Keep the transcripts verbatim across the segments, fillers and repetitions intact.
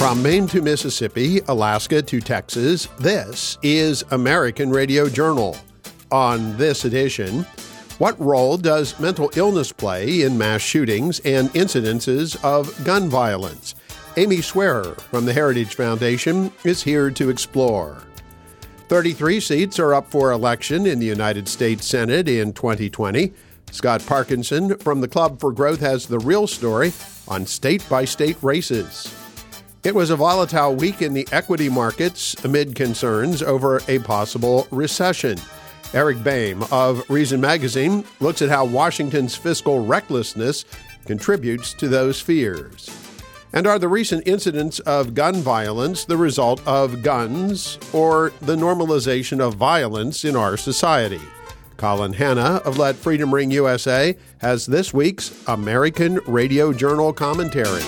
From Maine to Mississippi, Alaska to Texas, this is American Radio Journal. On this edition, what role does mental illness play in mass shootings and incidences of gun violence? Amy Swearer from the Heritage Foundation is here to explore. thirty-three seats are up for election in the United States Senate in twenty twenty. Scott Parkinson from the Club for Growth has the real story on state-by-state races. It was a volatile week in the equity markets amid concerns over a possible recession. Eric Boehm of Reason Magazine looks at how Washington's fiscal recklessness contributes to those fears. And are the recent incidents of gun violence the result of guns or the normalization of violence in our society? Colin Hanna of Let Freedom Ring U S A has this week's American Radio Journal commentary.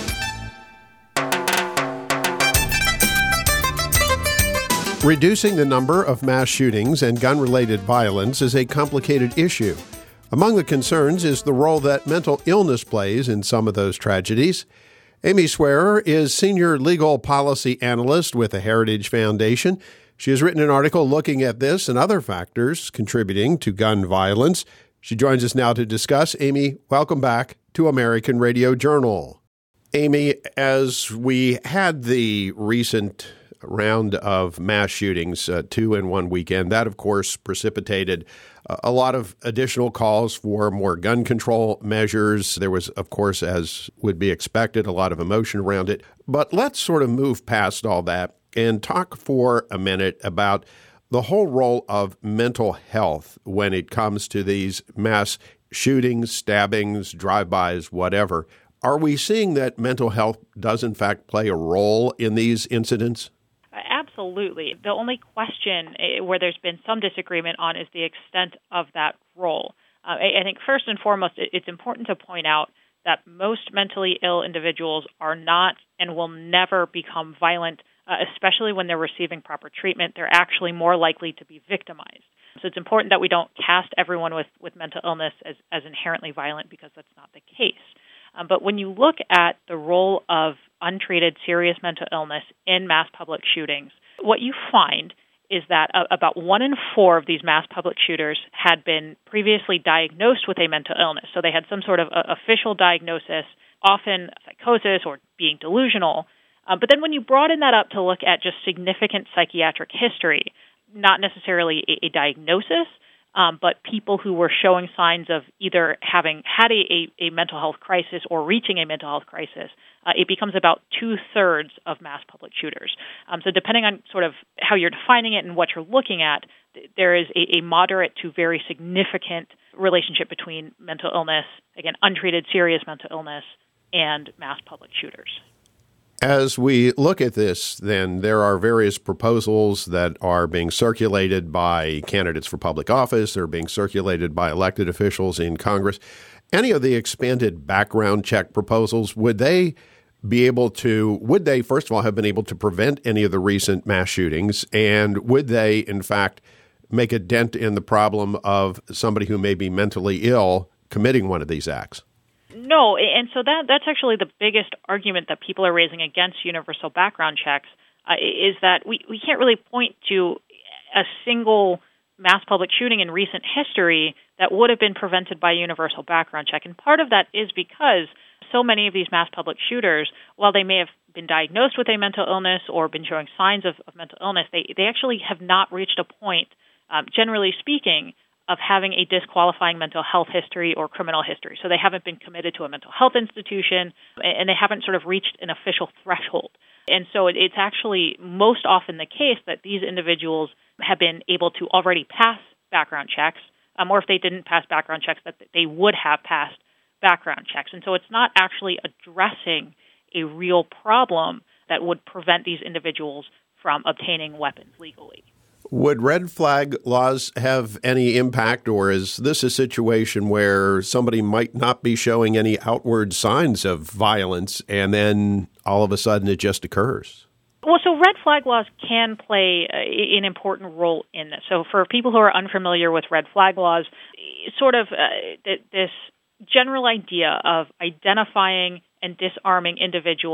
Reducing the number of mass shootings and gun-related violence is a complicated issue. Among the concerns is the role that mental illness plays in some of those tragedies. Amy Swearer is Senior Legal Policy Analyst with the Heritage Foundation. She has written an article looking at this and other factors contributing to gun violence. She joins us now to discuss. Amy, welcome back to American Radio Journal. Amy, as we had the recent round of mass shootings, uh, two in one weekend, that, of course, precipitated uh, a lot of additional calls for more gun control measures. There was, of course, as would be expected, a lot of emotion around it. But let's sort of move past all that and talk for a minute about the whole role of mental health when it comes to these mass shootings, stabbings, drive-bys, whatever. Are we seeing that mental health does, in fact, play a role in these incidents? Absolutely. The only question where there's been some disagreement on is the extent of that role. Uh, I think first and foremost, it's important to point out that most mentally ill individuals are not and will never become violent, uh, especially when they're receiving proper treatment. They're actually more likely to be victimized. So it's important that we don't cast everyone with, with mental illness as, as inherently violent, because that's not the case. Um, but when you look at the role of untreated serious mental illness in mass public shootings, what you find is that uh, about one in four of these mass public shooters had been previously diagnosed with a mental illness. So they had some sort of uh, official diagnosis, often psychosis or being delusional. Uh, but then when you broaden that up to look at just significant psychiatric history, not necessarily a, a diagnosis, Um, but people who were showing signs of either having had a, a, a mental health crisis or reaching a mental health crisis, uh, it becomes about two-thirds of mass public shooters. Um, so depending on sort of how you're defining it and what you're looking at, th- there is a, a moderate to very significant relationship between mental illness, again, untreated serious mental illness, and mass public shooters. As we look at this, then, there are various proposals that are being circulated by candidates for public office. They're being circulated by elected officials in Congress. Any of the expanded background check proposals, would they be able to, would they, first of all, have been able to prevent any of the recent mass shootings? And would they, in fact, make a dent in the problem of somebody who may be mentally ill committing one of these acts? No, and so that that's actually the biggest argument that people are raising against universal background checks, uh, is that we, we can't really point to a single mass public shooting in recent history that would have been prevented by a universal background check. And part of that is because so many of these mass public shooters, while they may have been diagnosed with a mental illness or been showing signs of, of mental illness, they, they actually have not reached a point, um, generally speaking, of having a disqualifying mental health history or criminal history. So they haven't been committed to a mental health institution, and they haven't sort of reached an official threshold. And so it's actually most often the case that these individuals have been able to already pass background checks, um, or if they didn't pass background checks, that they would have passed background checks. And so it's not actually addressing a real problem that would prevent these individuals from obtaining weapons legally. Would red flag laws have any impact, or is this a situation where somebody might not be showing any outward signs of violence and then all of a sudden it just occurs? Well, so red flag laws can play an important role in this. So for people who are unfamiliar with red flag laws, sort of uh, this general idea of identifying and disarming individuals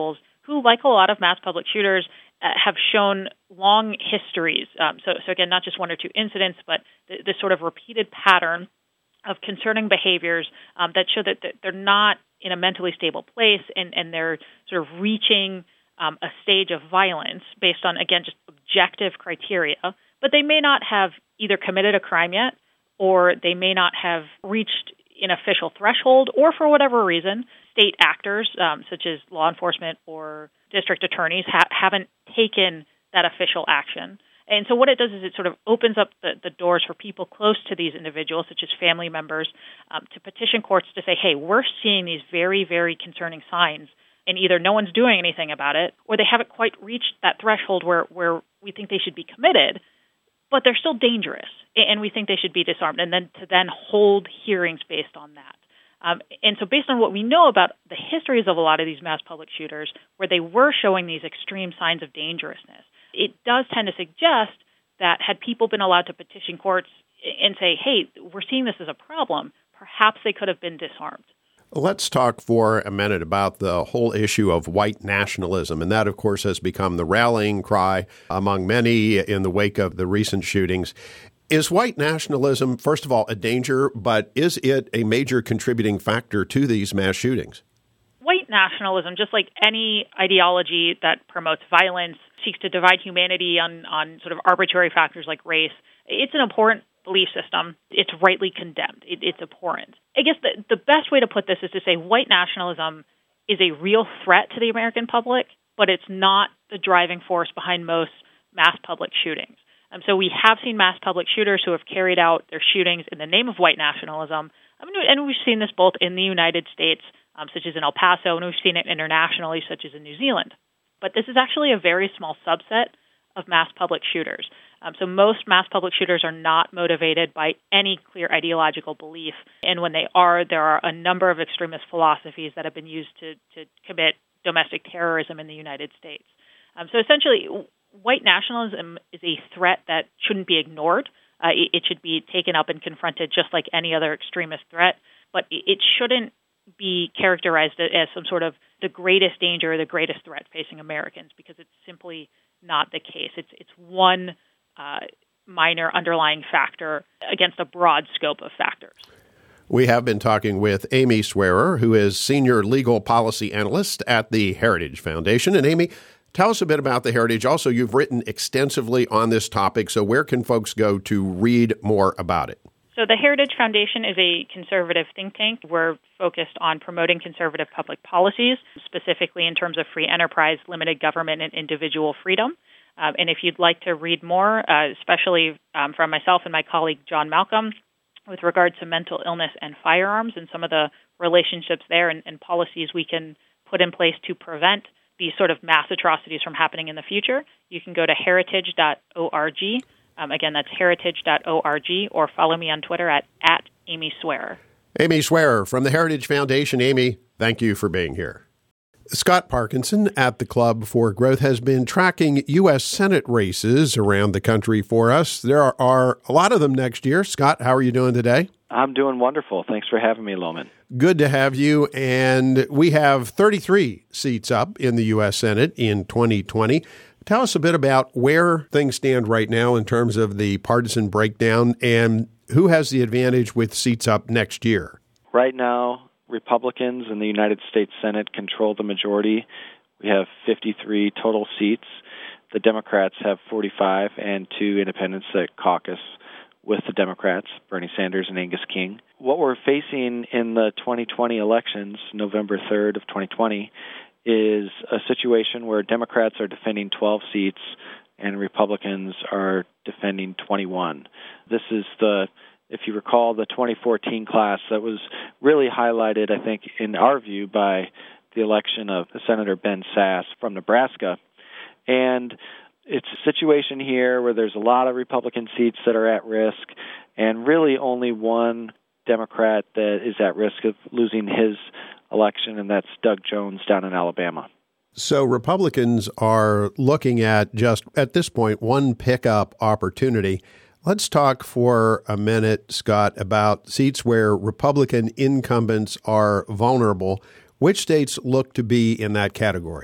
who, like a lot of mass public shooters, uh, have shown long histories. Um, so, so again, not just one or two incidents, but th- this sort of repeated pattern of concerning behaviors um, that show that they're not in a mentally stable place, and, and they're sort of reaching um, a stage of violence based on, again, just objective criteria. But they may not have either committed a crime yet, or they may not have reached an official threshold, or for whatever reason, state actors, um, such as law enforcement or district attorneys, ha- haven't taken that official action. And so what it does is it sort of opens up the, the doors for people close to these individuals, such as family members, um, to petition courts to say, hey, we're seeing these very, very concerning signs, and either no one's doing anything about it, or they haven't quite reached that threshold where, where we think they should be committed, but they're still dangerous, and we think they should be disarmed, and then to then hold hearings based on that. Um, and so based on what we know about the histories of a lot of these mass public shooters, where they were showing these extreme signs of dangerousness, it does tend to suggest that had people been allowed to petition courts and say, hey, we're seeing this as a problem, perhaps they could have been disarmed. Let's talk for a minute about the whole issue of white nationalism. And that, of course, has become the rallying cry among many in the wake of the recent shootings. Is white nationalism, first of all, a danger, but is it a major contributing factor to these mass shootings? White nationalism, just like any ideology that promotes violence, seeks to divide humanity on, on sort of arbitrary factors like race, it's an abhorrent belief system. It's rightly condemned. It, it's abhorrent. I guess the, the best way to put this is to say white nationalism is a real threat to the American public, but it's not the driving force behind most mass public shootings. Um, so we have seen mass public shooters who have carried out their shootings in the name of white nationalism. I mean, and we've seen this both in the United States, um, such as in El Paso, and we've seen it internationally, such as in New Zealand. But this is actually a very small subset of mass public shooters. Um, so most mass public shooters are not motivated by any clear ideological belief. And when they are, there are a number of extremist philosophies that have been used to, to commit domestic terrorism in the United States. Um, so essentially, white nationalism is a threat that shouldn't be ignored. Uh, it, it should be taken up and confronted just like any other extremist threat. But it, it shouldn't be characterized as some sort of the greatest danger or the greatest threat facing Americans, because it's simply not the case. It's it's one uh, minor underlying factor against a broad scope of factors. We have been talking with Amy Swearer, who is Senior Legal Policy Analyst at the Heritage Foundation. And Amy, tell us a bit about the Heritage. Also, you've written extensively on this topic, so where can folks go to read more about it? So the Heritage Foundation is a conservative think tank. We're focused on promoting conservative public policies, specifically in terms of free enterprise, limited government, and individual freedom. Um, and if you'd like to read more, uh, especially um, from myself and my colleague John Malcolm, with regard to mental illness and firearms and some of the relationships there and, and policies we can put in place to prevent these sort of mass atrocities from happening in the future, you can go to heritage dot org. Um, again, that's heritage dot org, or follow me on Twitter at, at Amy Swearer. Amy Swearer from the Heritage Foundation. Amy, thank you for being here. Scott Parkinson at the Club for Growth has been tracking U S Senate races around the country for us. There are, are a lot of them next year. Scott, how are you doing today? I'm doing wonderful. Thanks for having me, Loman. Good to have you. And we have thirty-three seats up in the U S Senate in twenty twenty. Tell us a bit about where things stand right now in terms of the partisan breakdown and who has the advantage with seats up next year. Right now, Republicans in the United States Senate control the majority. We have fifty-three total seats. The Democrats have forty-five, and two independents that caucus with the Democrats, Bernie Sanders and Angus King. What we're facing in the twenty twenty elections, November third of twenty twenty, is a situation where Democrats are defending twelve seats and Republicans are defending twenty-one. This is the, if you recall, the twenty fourteen class that was really highlighted, I think, in our view, by the election of Senator Ben Sasse from Nebraska. And it's a situation here where there's a lot of Republican seats that are at risk, and really only one Democrat that is at risk of losing his election, and that's Doug Jones down in Alabama. So Republicans are looking at just, at this point, one pickup opportunity. Let's talk for a minute, Scott, about seats where Republican incumbents are vulnerable. Which states look to be in that category?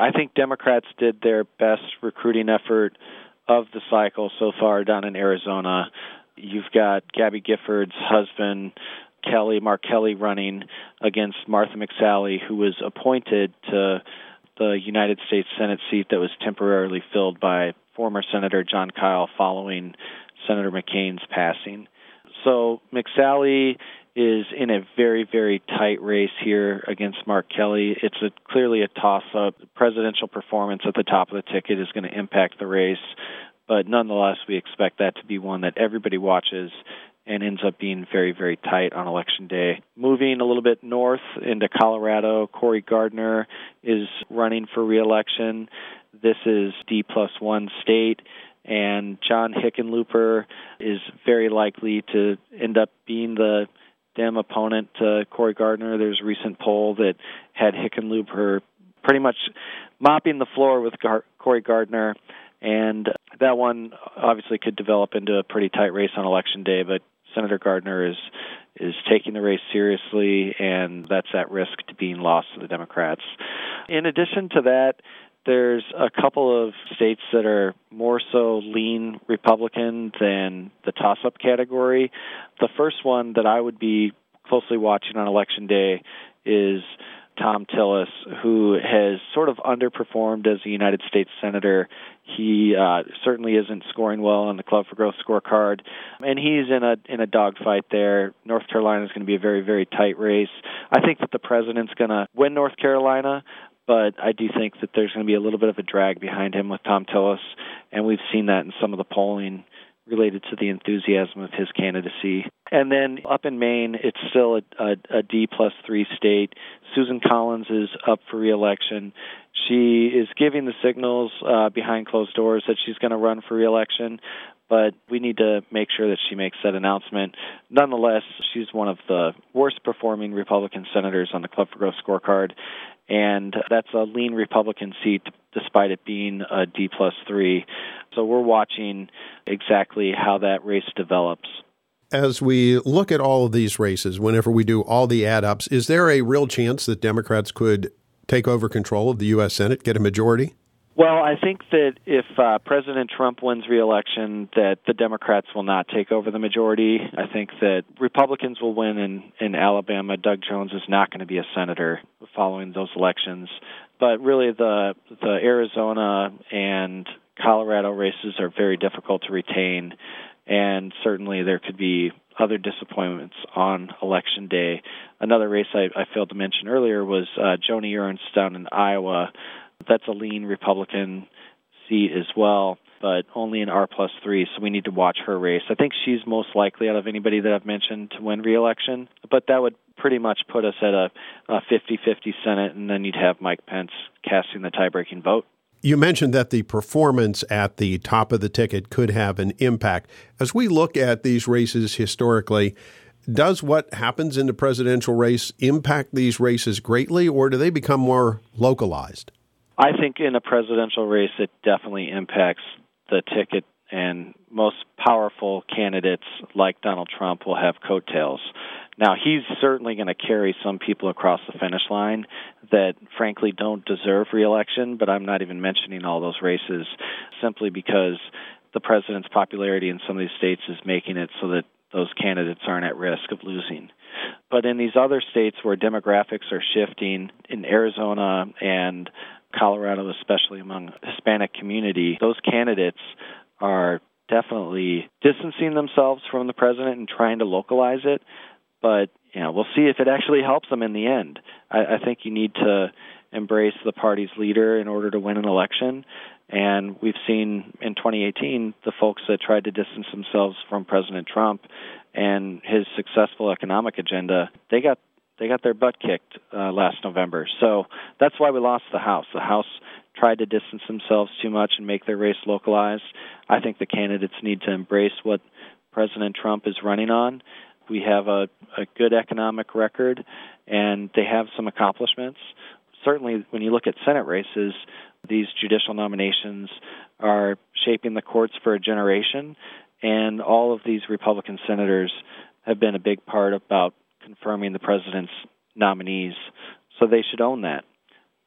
I think Democrats did their best recruiting effort of the cycle so far down in Arizona. You've got Gabby Gifford's husband, Kelly, Mark Kelly, running against Martha McSally, who was appointed to the United States Senate seat that was temporarily filled by former Senator John Kyle following Senator McCain's passing. So McSally is in a very, very tight race here against Mark Kelly. It's a, clearly a toss-up. Presidential performance at the top of the ticket is going to impact the race, but nonetheless, we expect that to be one that everybody watches and ends up being very, very tight on Election Day. Moving a little bit north into Colorado, Cory Gardner is running for re-election. This is D plus one state, and John Hickenlooper is very likely to end up being the Dem opponent to Cory Gardner. There's a recent poll that had Hickenlooper pretty much mopping the floor with Gar- Cory Gardner, and that one obviously could develop into a pretty tight race on Election Day, but Senator Gardner is is taking the race seriously, and that's at risk to being lost to the Democrats. In addition to that, there's a couple of states that are more so lean Republican than the toss-up category. The first one that I would be closely watching on Election Day is Thom Tillis, who has sort of underperformed as a United States Senator. He uh, certainly isn't scoring well on the Club for Growth scorecard, and he's in a in a dogfight there. North Carolina is going to be a very, very tight race. I think that the president's going to win North Carolina, but I do think that there's going to be a little bit of a drag behind him with Thom Tillis, and we've seen that in some of the polling related to the enthusiasm of his candidacy. And then up in Maine, it's still a, a, a D plus three state. Susan Collins is up for re-election. She is giving the signals uh, behind closed doors that she's going to run for re-election, but we need to make sure that she makes that announcement. Nonetheless, she's one of the worst-performing Republican senators on the Club for Growth scorecard, and that's a lean Republican seat despite it being a D plus three. So we're watching exactly how that race develops. As we look at all of these races, whenever we do all the add-ups, is there a real chance that Democrats could take over control of the U S Senate, get a majority? Well, I think that if uh, President Trump wins re-election, that the Democrats will not take over the majority. I think that Republicans will win in, in Alabama. Doug Jones is not going to be a senator following those elections. But really, the the Arizona and Colorado races are very difficult to retain, and certainly there could be other disappointments on Election Day. Another race I, I failed to mention earlier was uh, Joni Ernst down in Iowa. That's a lean Republican seat as well, but only an R plus three, so we need to watch her race. I think she's most likely out of anybody that I've mentioned to win re-election, but that would pretty much put us at a, a fifty-fifty Senate, and then you'd have Mike Pence casting the tie-breaking vote. You mentioned that the performance at the top of the ticket could have an impact. As we look at these races historically, does what happens in the presidential race impact these races greatly, or do they become more localized? I think in a presidential race, it definitely impacts the ticket, and most powerful candidates like Donald Trump will have coattails. Now, he's certainly going to carry some people across the finish line that, frankly, don't deserve re-election, but I'm not even mentioning all those races simply because the president's popularity in some of these states is making it so that those candidates aren't at risk of losing. But in these other states where demographics are shifting, in Arizona and Colorado, especially among the Hispanic community, those candidates are definitely distancing themselves from the president and trying to localize it. But you know, we'll see if it actually helps them in the end. I, I think you need to embrace the party's leader in order to win an election. And we've seen in twenty eighteen the folks that tried to distance themselves from President Trump and his successful economic agenda, they got they got their butt kicked uh, last November. So that's why we lost the House. The House tried to distance themselves too much and make their race localized. I think the candidates need to embrace what President Trump is running on. We have a, a good economic record, and they have some accomplishments. Certainly, when you look at Senate races, these judicial nominations are shaping the courts for a generation, and all of these Republican senators have been a big part about confirming the president's nominees, so they should own that.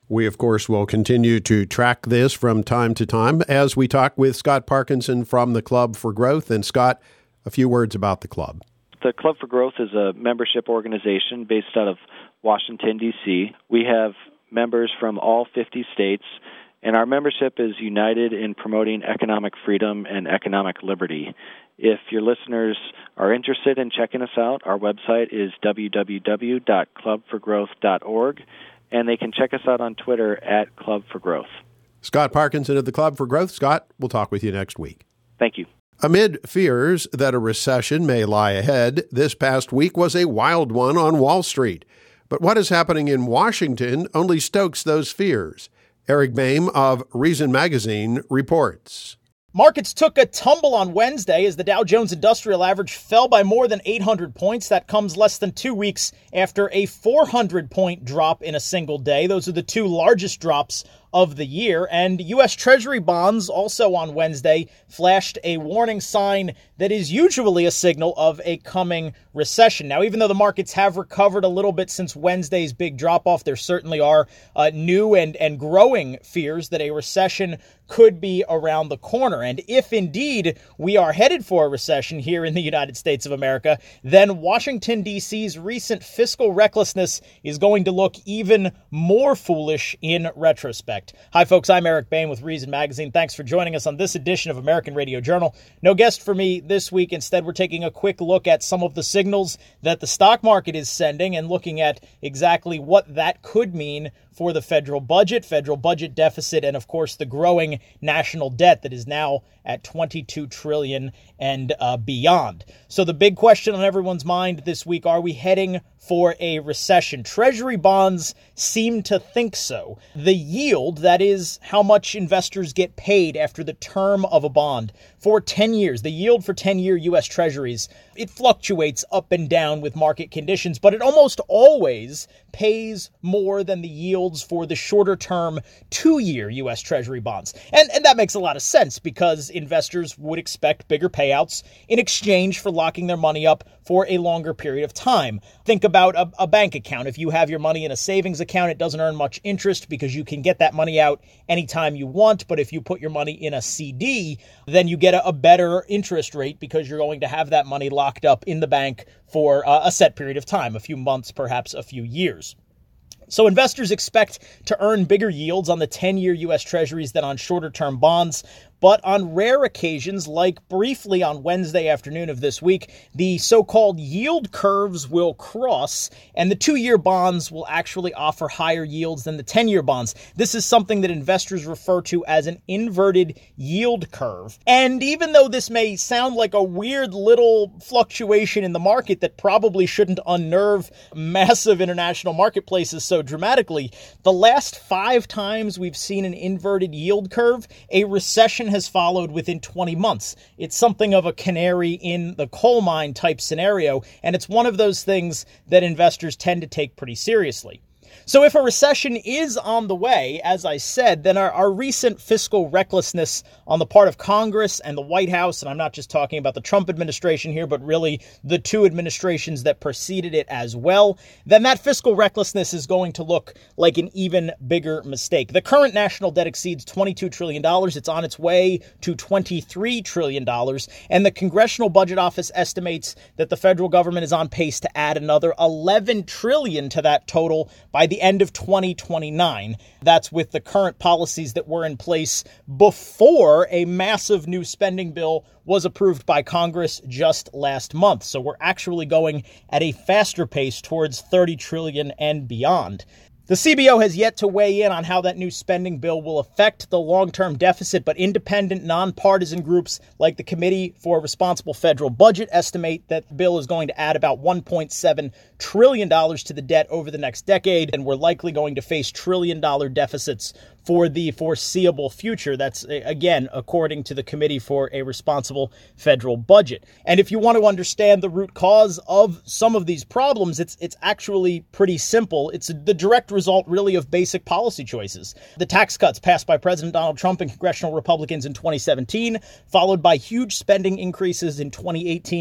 We, of course, will continue to track this from time to time as we talk with Scott Parkinson from the Club for Growth. And Scott, a few words about the club. The Club for Growth is a membership organization based out of Washington, D C. We have members from all fifty states, and our membership is united in promoting economic freedom and economic liberty. If your listeners are interested in checking us out, our website is w w w dot club for growth dot org, and they can check us out on Twitter at Club for Growth. Scott Parkinson of the Club for Growth. Scott, we'll talk with you next week. Thank you. Amid fears that a recession may lie ahead, this past week was a wild one on Wall Street. But what is happening in Washington only stokes those fears. Eric Boehm of Reason Magazine reports. Markets took a tumble on Wednesday as the Dow Jones Industrial Average fell by more than eight hundred points. That comes less than two weeks after a four hundred point drop in a single day. Those are the two largest drops of the year. And U S. Treasury bonds also on Wednesday flashed a warning sign that is usually a signal of a coming recession. Now, even though the markets have recovered a little bit since Wednesday's big drop-off, there certainly are uh, new and, and growing fears that a recession could be around the corner. And if indeed we are headed for a recession here in the United States of America, then Washington, D C's recent fiscal recklessness is going to look even more foolish in retrospect. Hi, folks. I'm Eric Boehm with Reason Magazine. Thanks for joining us on this edition of American Radio Journal. No guest for me this week. Instead, we're taking a quick look at some of the signals that the stock market is sending and looking at exactly what that could mean for the federal budget, federal budget deficit, and of course the growing national debt that is now at twenty-two trillion dollars and uh, beyond. So the big question on everyone's mind this week, are we heading for a recession? Treasury bonds seem to think so. The yield, that is how much investors get paid after the term of a bond for ten years, the yield for ten-year U S. Treasuries, it fluctuates up and down with market conditions, but it almost always pays more than the yields for the shorter-term two-year U S. Treasury bonds. And, and that makes a lot of sense because investors would expect bigger payouts in exchange for locking their money up for a longer period of time. Think about a, a bank account. If you have your money in a savings account, it doesn't earn much interest because you can get that money out anytime you want. But if you put your money in a C D, then you get a, a better interest rate because you're going to have that money locked up in the bank for uh, a set period of time, a few months, perhaps a few years. So investors expect to earn bigger yields on the ten-year U S. Treasuries than on shorter-term bonds. But on rare occasions, like briefly on Wednesday afternoon of this week, the so-called yield curves will cross, and the two-year bonds will actually offer higher yields than the ten-year bonds. This is something that investors refer to as an inverted yield curve. And even though this may sound like a weird little fluctuation in the market that probably shouldn't unnerve massive international marketplaces so dramatically, the last five times we've seen an inverted yield curve, a recession has followed within twenty months. It's something of a canary in the coal mine type scenario, and it's one of those things that investors tend to take pretty seriously. So if a recession is on the way, as I said, then our, our recent fiscal recklessness on the part of Congress and the White House, and I'm not just talking about the Trump administration here, but really the two administrations that preceded it as well, then that fiscal recklessness is going to look like an even bigger mistake. The current national debt exceeds twenty-two trillion dollars. It's on its way to twenty-three trillion dollars, and the Congressional Budget Office estimates that the federal government is on pace to add another eleven trillion dollars to that total by the end of twenty twenty-nine. That's with the current policies that were in place before a massive new spending bill was approved by Congress just last month. So we're actually going at a faster pace towards thirty trillion dollars and beyond. The C B O has yet to weigh in on how that new spending bill will affect the long-term deficit, but independent, nonpartisan groups like the Committee for a Responsible Federal Budget estimate that the bill is going to add about one point seven trillion dollars to the debt over the next decade, and we're likely going to face trillion-dollar deficits for the foreseeable future. That's, again, according to the Committee for a Responsible Federal Budget. And if you want to understand the root cause of some of these problems, it's it's actually pretty simple. It's the direct result, really, of basic policy choices. The tax cuts passed by President Donald Trump and congressional Republicans in twenty seventeen, followed by huge spending increases in twenty eighteen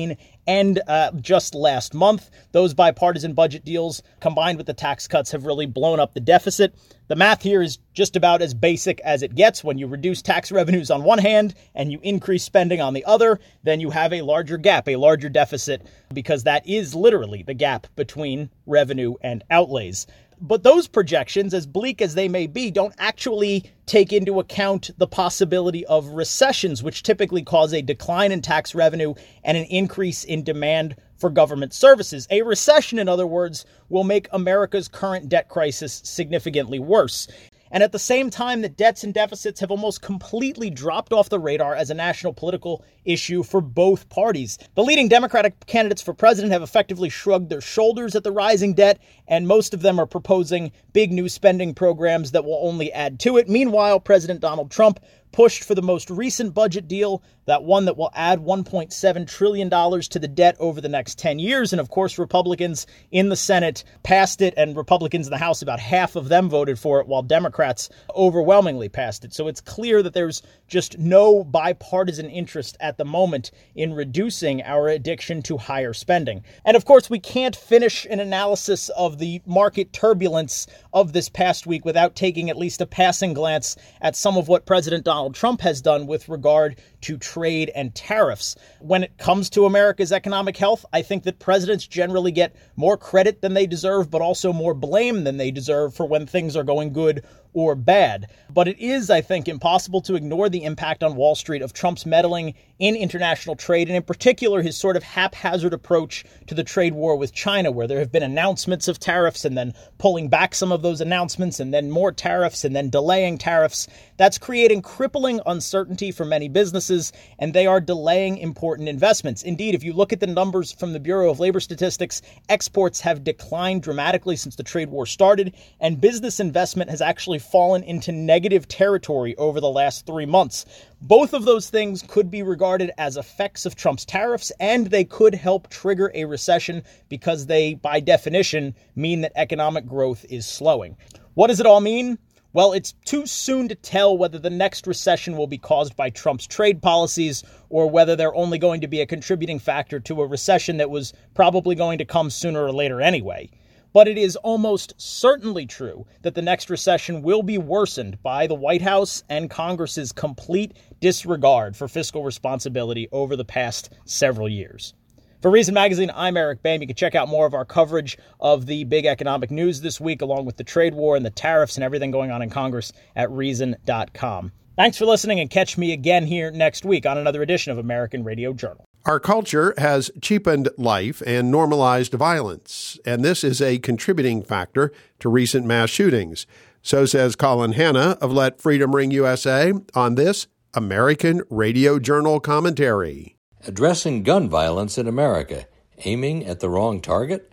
And uh, just last month, those bipartisan budget deals combined with the tax cuts have really blown up the deficit. The math here is just about as basic as it gets. When you reduce tax revenues on one hand and you increase spending on the other, then you have a larger gap, a larger deficit, because that is literally the gap between revenue and outlays. But those projections, as bleak as they may be, don't actually take into account the possibility of recessions, which typically cause a decline in tax revenue and an increase in demand for government services. A recession, in other words, will make America's current debt crisis significantly worse. And at the same time that debts and deficits have almost completely dropped off the radar as a national political issue for both parties. The leading Democratic candidates for president have effectively shrugged their shoulders at the rising debt, and most of them are proposing big new spending programs that will only add to it. Meanwhile, President Donald Trump pushed for the most recent budget deal, that one that will add one point seven trillion dollars to the debt over the next ten years. And of course, Republicans in the Senate passed it, and Republicans in the House, about half of them voted for it, while Democrats overwhelmingly passed it. So it's clear that there's just no bipartisan interest at the moment in reducing our addiction to higher spending. And of course, we can't finish an analysis of the market turbulence of this past week without taking at least a passing glance at some of what President Donald Trump has done with regard to trade and tariffs. When it comes to America's economic health, I think that presidents generally get more credit than they deserve, but also more blame than they deserve for when things are going good or bad. But it is, I think, impossible to ignore the impact on Wall Street of Trump's meddling in international trade, and in particular his sort of haphazard approach to the trade war with China, where there have been announcements of tariffs and then pulling back some of those announcements and then more tariffs and then delaying tariffs. That's creating crippling uncertainty for many businesses, and they are delaying important investments. Indeed, if you look at the numbers from the Bureau of Labor Statistics, exports have declined dramatically since the trade war started, and business investment has actually fallen into negative territory over the last three months. Both of those things could be regarded as effects of Trump's tariffs, and they could help trigger a recession because they, by definition, mean that economic growth is slowing. What does it all mean? Well, it's too soon to tell whether the next recession will be caused by Trump's trade policies or whether they're only going to be a contributing factor to a recession that was probably going to come sooner or later anyway. But it is almost certainly true that the next recession will be worsened by the White House and Congress's complete disregard for fiscal responsibility over the past several years. For Reason Magazine, I'm Eric Boehm. You can check out more of our coverage of the big economic news this week, along with the trade war and the tariffs and everything going on in Congress, at reason dot com. Thanks for listening, and catch me again here next week on another edition of American Radio Journal. Our culture has cheapened life and normalized violence, and this is a contributing factor to recent mass shootings. So says Colin Hanna of Let Freedom Ring U S A on this American Radio Journal commentary. Addressing gun violence in America, aiming at the wrong target?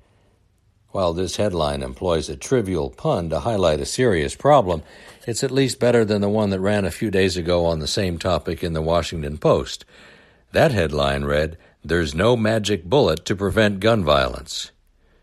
While this headline employs a trivial pun to highlight a serious problem, it's at least better than the one that ran a few days ago on the same topic in the Washington Post. That headline read, "There's no magic bullet to prevent gun violence."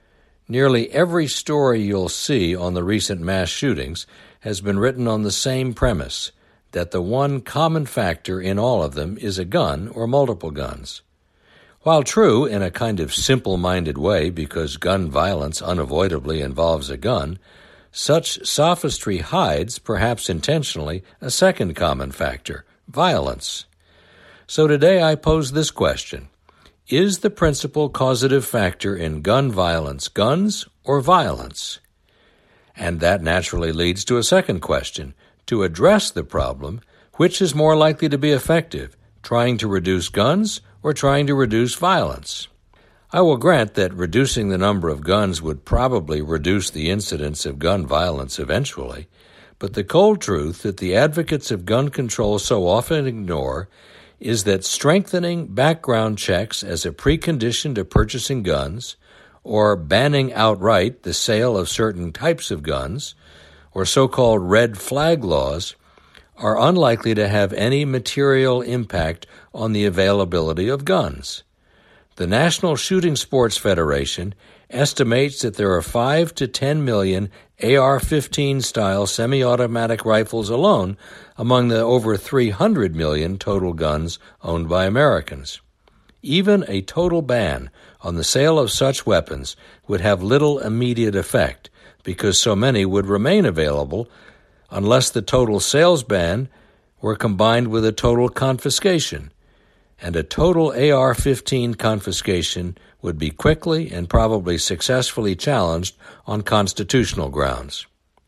Nearly every story you'll see on the recent mass shootings has been written on the same premise, that the one common factor in all of them is a gun or multiple guns. While true in a kind of simple-minded way because gun violence unavoidably involves a gun, such sophistry hides, perhaps intentionally, a second common factor, violence. So today I pose this question: is the principal causative factor in gun violence guns or violence? And that naturally leads to a second question. To address the problem, which is more likely to be effective, trying to reduce guns or trying to reduce violence? I will grant that reducing the number of guns would probably reduce the incidence of gun violence eventually, but the cold truth that the advocates of gun control so often ignore is that strengthening background checks as a precondition to purchasing guns, or banning outright the sale of certain types of guns, or so-called red flag laws, are unlikely to have any material impact on the availability of guns. The National Shooting Sports Federation estimates that there are five to ten million A R fifteen style semi-automatic rifles alone among the over three hundred million total guns owned by Americans. Even a total ban on the sale of such weapons would have little immediate effect because so many would remain available unless the total sales ban were combined with a total confiscation, and a total A R fifteen confiscation would be quickly and probably successfully challenged on constitutional grounds.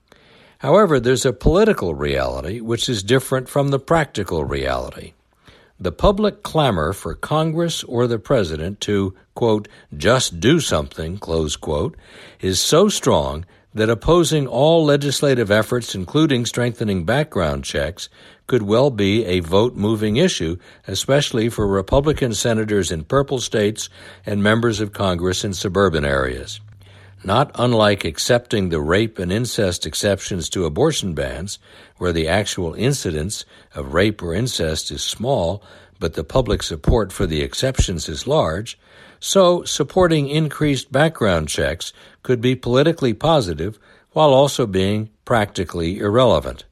However, there's a political reality which is different from the practical reality. The public clamor for Congress or the president to, quote, just do something, close quote, is so strong that opposing all legislative efforts, including strengthening background checks, could well be a vote-moving issue, especially for Republican senators in purple states and members of Congress in suburban areas. Not unlike accepting the rape and incest exceptions to abortion bans, where the actual incidence of rape or incest is small, but the public support for the exceptions is large, so supporting increased background checks could be politically positive while also being practically irrelevant.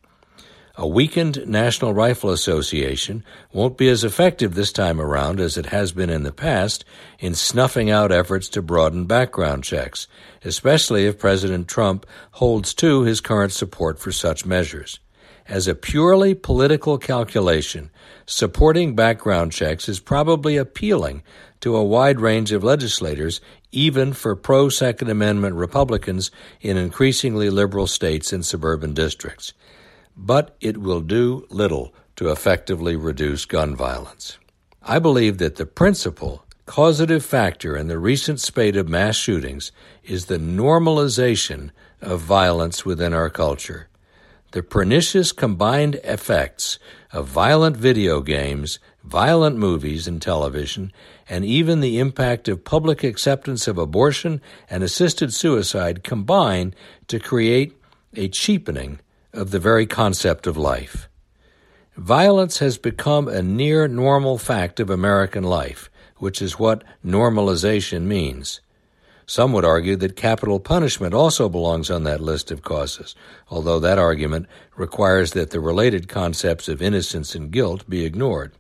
A weakened National Rifle Association won't be as effective this time around as it has been in the past in snuffing out efforts to broaden background checks, especially if President Trump holds to his current support for such measures. As a purely political calculation, supporting background checks is probably appealing to a wide range of legislators, even for pro-Second Amendment Republicans in increasingly liberal states and suburban districts. But it will do little to effectively reduce gun violence. I believe that the principal causative factor in the recent spate of mass shootings is the normalization of violence within our culture. The pernicious combined effects of violent video games, violent movies and television, and even the impact of public acceptance of abortion and assisted suicide combine to create a cheapening of the very concept of life. Violence has become a near normal fact of American life, which is what normalization means. Some would argue that capital punishment also belongs on that list of causes, although that argument requires that the related concepts of innocence and guilt be ignored.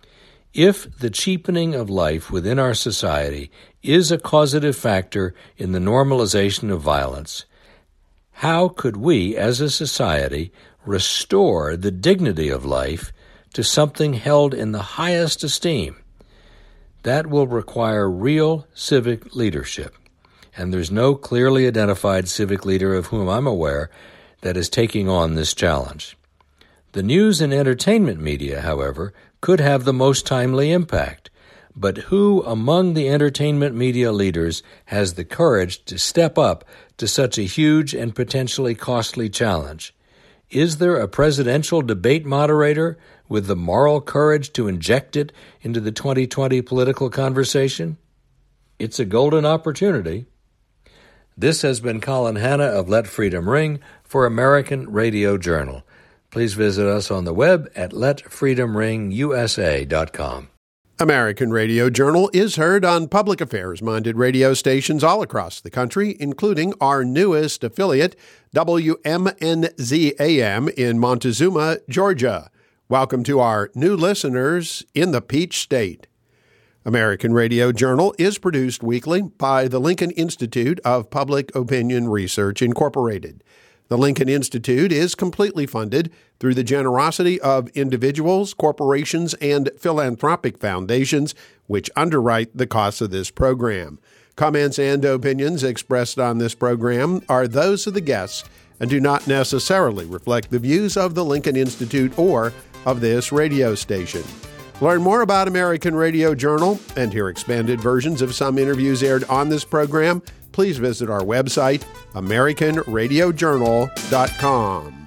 If the cheapening of life within our society is a causative factor in the normalization of violence, how could we, as a society, restore the dignity of life to something held in the highest esteem? That will require real civic leadership, and there's no clearly identified civic leader of whom I'm aware that is taking on this challenge. The news and entertainment media, however, could have the most timely impact. But who among the entertainment media leaders has the courage to step up to such a huge and potentially costly challenge? Is there a presidential debate moderator with the moral courage to inject it into the twenty twenty political conversation? It's a golden opportunity. This has been Colin Hanna of Let Freedom Ring for American Radio Journal. Please visit us on the web at let freedom ring u s a dot com. American Radio Journal is heard on public affairs-minded radio stations all across the country, including our newest affiliate, W M N Z A M in Montezuma, Georgia. Welcome to our new listeners in the Peach State. American Radio Journal is produced weekly by the Lincoln Institute of Public Opinion Research, Incorporated. The Lincoln Institute is completely funded through the generosity of individuals, corporations, and philanthropic foundations, which underwrite the costs of this program. Comments and opinions expressed on this program are those of the guests and do not necessarily reflect the views of the Lincoln Institute or of this radio station. Learn more about American Radio Journal and hear expanded versions of some interviews aired on this program. Please visit our website, american radio journal dot com.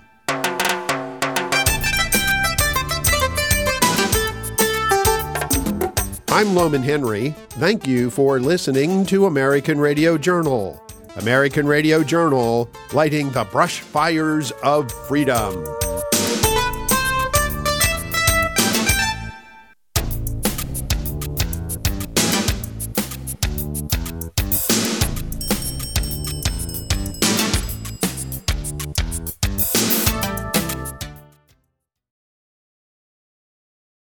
I'm Loman Henry. Thank you for listening to American Radio Journal. American Radio Journal, lighting the brush fires of freedom.